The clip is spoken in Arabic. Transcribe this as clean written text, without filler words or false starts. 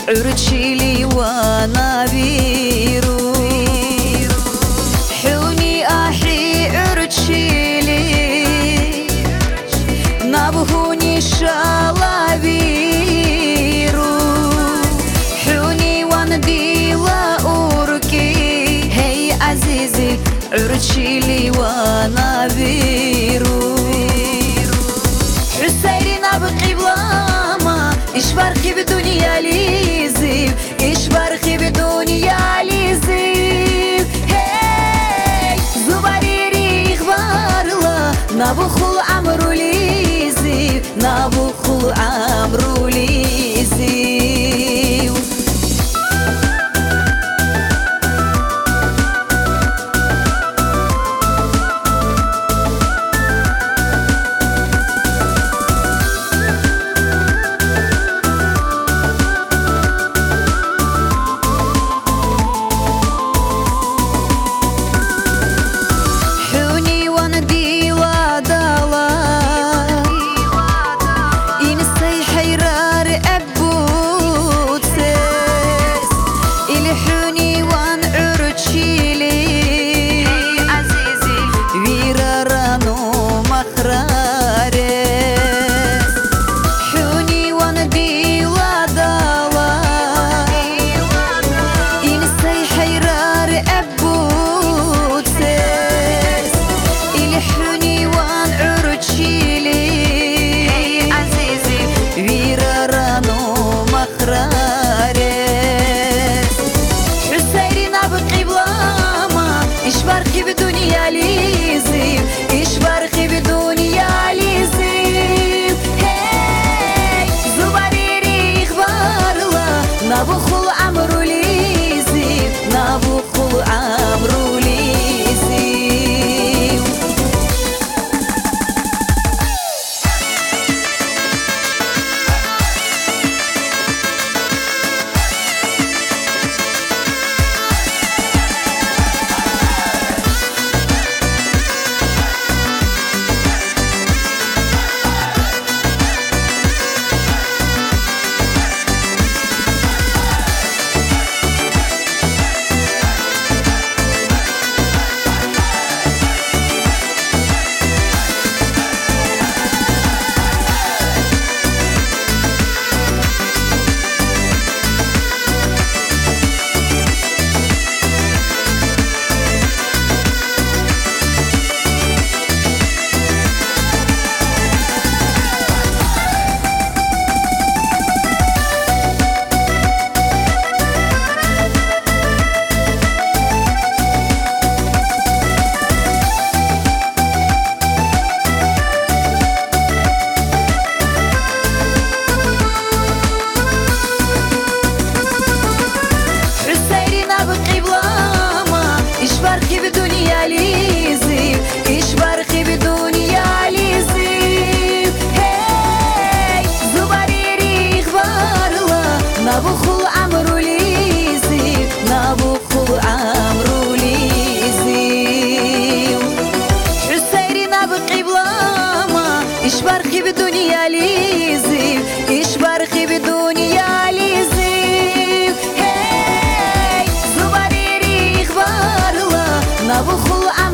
عرجي وانا بيرو حوني احي عرجي نابهوني شالا بيرو حوني وانا ديلا اوركي هي عزيزي عرجي وانا بيرو حسيرنا بقبلة إيش فرقي بدنيا ليزيب إيش فرقي بدنيا ليزيب هاي زباريري إخبارلا نابخل عمرو ليزيب نابخل عمرو ليزيب نابخل عمرو ليزيب نابخل عمرو ليزيب نابخل عمرو ليزيب نابخل عمرو ليزيب حسيرنا بقبلة ما إيش فرقي بدنيا ليزيب إيش فرقي بدنيا ليزيب هاي زباريري إخبارلا نابخل